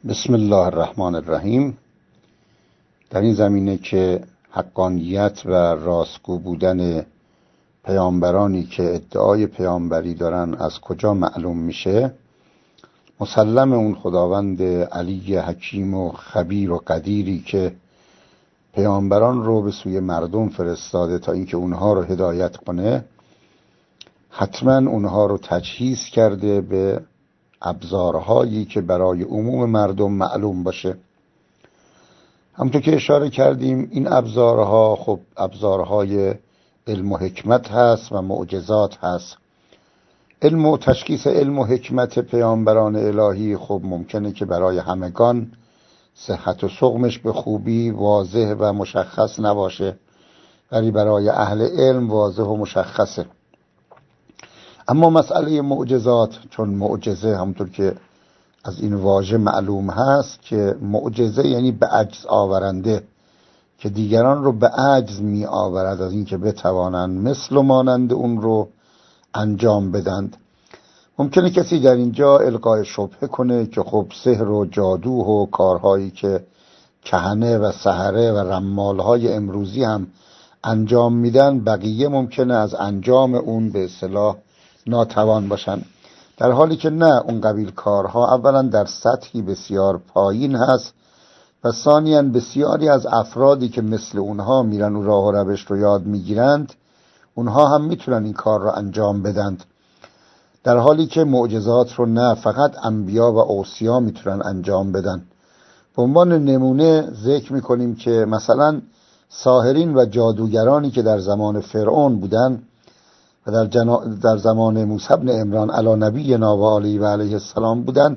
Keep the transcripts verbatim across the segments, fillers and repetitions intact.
بسم الله الرحمن الرحیم. در این زمینه که حقانیت و راستگو بودن پیامبرانی که ادعای پیامبری دارن از کجا معلوم میشه، مسلم اون خداوند علی حکیم و خبیر و قدیری که پیامبران رو به سوی مردم فرستاده تا اینکه اونها رو هدایت کنه، حتما اونها رو تجهیز کرده به ابزارهایی که برای عموم مردم معلوم باشه. همونطور که اشاره کردیم این ابزارها خب ابزارهای علم و حکمت هست و معجزات هست. علم و تشخیص علم و حکمت پیامبران الهی خب ممکنه که برای همگان صحت و سقمش به خوبی واضح و مشخص نباشه، ولی برای اهل علم واضح و مشخصه. اما مسئله معجزات، چون معجزه همونطور که از این واژه معلوم هست که معجزه یعنی به عجز آورنده، که دیگران رو به عجز می آورد از این که بتوانند مثل و مانند اون رو انجام بدند. ممکنه کسی در اینجا القای شبهه کنه که خب سحر و جادو و کارهایی که کهنه و سحره و رمالهای امروزی هم انجام میدن، بقیه ممکنه از انجام اون به اصطلاح ناتوان باشن، در حالی که نه، اون قبیل کارها اولا در سطحی بسیار پایین هست و ثانیاً بسیاری از افرادی که مثل اونها میرن و راه و روش رو یاد میگیرند، اونها هم میتونن این کار رو انجام بدند، در حالی که معجزات رو نه فقط انبیا و اوصیا میتونن انجام بدن. به عنوان نمونه ذکر میکنیم که مثلا ساحرین و جادوگرانی که در زمان فرعون بودن و در, جنا... در زمان موسی بن عمران علی نبینا و علیه و علیه السلام بودن،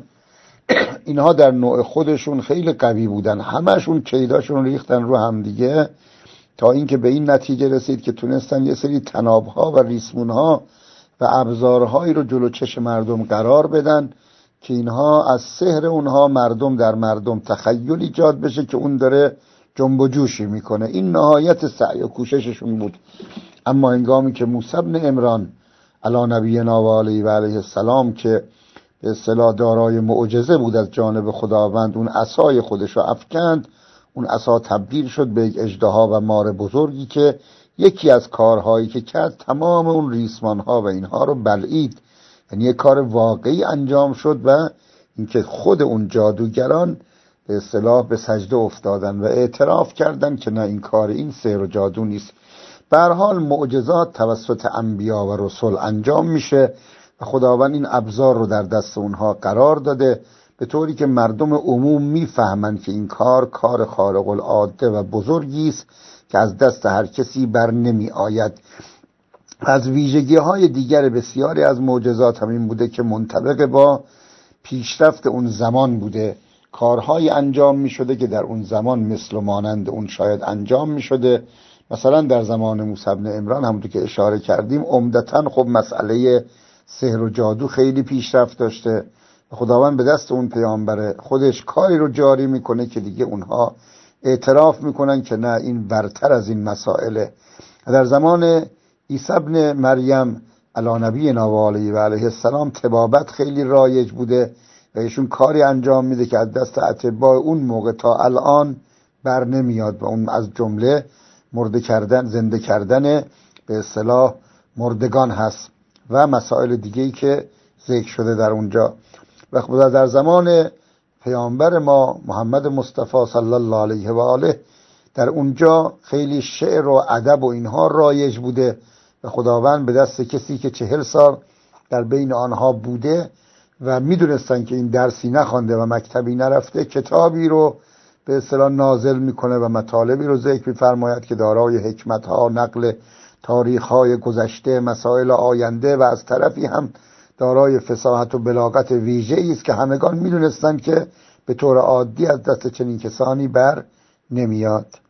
اینها در نوع خودشون خیلی قوی بودن، همشون کیداشون ریختن رو هم دیگه تا اینکه به این نتیجه رسید که تونستن یه سری تنابها و ریسمونها و ابزارهایی رو جلو چشم مردم قرار بدن که اینها از سحر اونها مردم در مردم تخیل ایجاد بشه که اون داره جنب و جوشی میکنه. این نهایت سعی و کوشششون بود. اما هنگامی که موسی بن عمران علی نبینا و علیه و علیه السلام که به اصطلاح دارای معجزه بود از جانب خداوند، اون عصای خودش رو افکند، اون عصا تبدیل شد به یک اژدها و مار بزرگی که یکی از کارهایی که کرد تمام اون ریسمانها و اینها رو بلعید. یعنی یک کار واقعی انجام شد و اینکه خود اون جادوگران به اصطلاح به سجده افتادن و اعتراف کردن که نه، این کار این سحر و جادو نیست. به هر حال معجزات توسط انبیا و رسول انجام میشه و خداوند این ابزار رو در دست اونها قرار داده به طوری که مردم عموم میفهمن که این کار کار خارق العاده و بزرگی است که از دست هر کسی بر نمی آید. از ویژگی های دیگر بسیاری از معجزات همین بوده که منطبق با پیشرفت اون زمان بوده. کارهای انجام می شده که در اون زمان مثل و مانند اون شاید انجام می شده. مثلا در زمان موسی بن عمران همونطور که اشاره کردیم عمدتاً خب مسئله سحر و جادو خیلی پیشرفت داشته. خداوند به دست اون پیامبر خودش کاری رو جاری میکنه که دیگه اونها اعتراف میکنن که نه، این برتر از این مسائله. در زمان عیسی ابن مریم علی نبینا و علیه و علیه السلام طبابت خیلی رایج بوده و ایشون کاری انجام میده که از دست اطباء اون موقع تا الان بر نمیاد و اون از جمله مرده کردن، زنده کردن به اصطلاح مردگان هست و مسائل دیگه‌ای که ذکر شده در اونجا. و خدا در زمان پیامبر ما محمد مصطفی صلی الله علیه و آله در اونجا خیلی شعر و ادب و اینها رایج بوده و خداوند به دست کسی که چهل سال در بین آنها بوده و میدونستن که این درسی نخوانده و مکتبی نرفته، کتابی رو به اصطلاح نازل میکنه و مطالبی رو ذکر میفرماید که دارای حکمت ها، نقل تاریخ های گذشته، مسائل آینده و از طرفی هم دارای فصاحت و بلاغت ویژه‌ای است که همگان میدونستن که به طور عادی از دست چنین کسانی بر نمیاد.